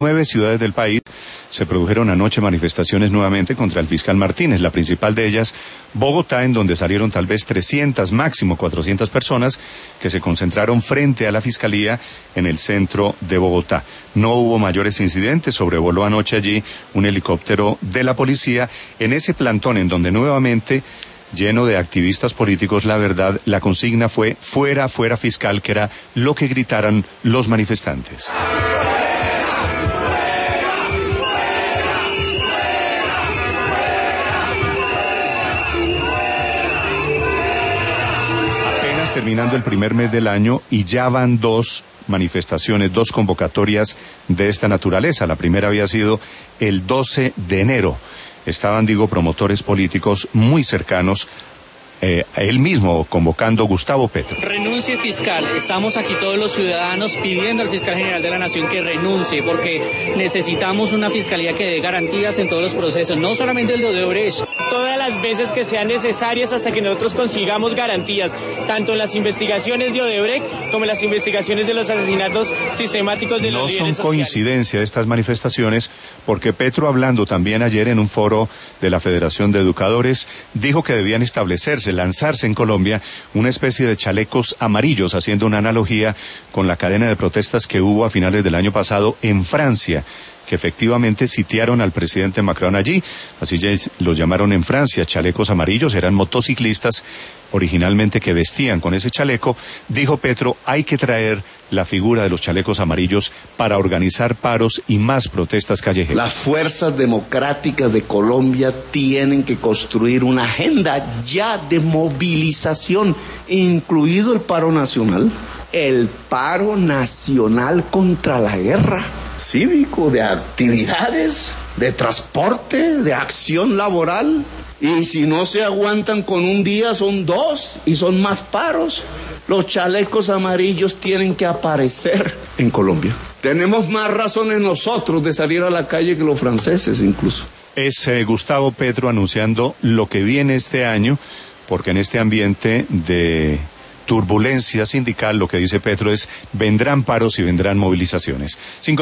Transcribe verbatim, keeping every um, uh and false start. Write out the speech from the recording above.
Nueve ciudades del país se produjeron anoche manifestaciones nuevamente contra el fiscal Martínez, la principal de ellas, Bogotá, en donde salieron tal vez trescientas, máximo cuatrocientas personas que se concentraron frente a la fiscalía en el centro de Bogotá. No hubo mayores incidentes, sobrevoló anoche allí un helicóptero de la policía en ese plantón en donde nuevamente, lleno de activistas políticos, la verdad, la consigna fue fuera, fuera fiscal, que era lo que gritaran los manifestantes. Terminando el primer mes del año y ya van dos manifestaciones, dos convocatorias de esta naturaleza. La primera había sido el doce de enero. Estaban, digo, promotores políticos muy cercanos, eh, él mismo convocando Gustavo Petro. Renuncie fiscal. Estamos aquí todos los ciudadanos pidiendo al fiscal general de la Nación que renuncie, porque necesitamos una fiscalía que dé garantías en todos los procesos, no solamente el de Odebrecht. Todas las veces que sean necesarias hasta que nosotros consigamos garantías, tanto en las investigaciones de Odebrecht como en las investigaciones de los asesinatos sistemáticos de los líderes sociales. No son coincidencia estas manifestaciones, porque Petro, hablando también ayer en un foro de la Federación de Educadores, dijo que debían establecerse, lanzarse en Colombia una especie de chalecos amarillos, haciendo una analogía con la cadena de protestas que hubo a finales del año pasado en Francia, que efectivamente sitiaron al presidente Macron allí, así ya los llamaron en Francia, chalecos amarillos, eran motociclistas originalmente que vestían con ese chaleco. Dijo Petro, hay que traer la figura de los chalecos amarillos para organizar paros y más protestas callejeras. Las fuerzas democráticas de Colombia tienen que construir una agenda ya de movilización, incluido el paro nacional, el paro nacional contra la guerra, cívico, de actividades, de transporte, de acción laboral. Y si no se aguantan con un día, son dos y son más paros. Los chalecos amarillos tienen que aparecer en Colombia. Tenemos más razones nosotros de salir a la calle que los franceses incluso. Es eh, Gustavo Petro anunciando lo que viene este año, porque en este ambiente de turbulencia sindical, lo que dice Petro es, vendrán paros y vendrán movilizaciones. Cinco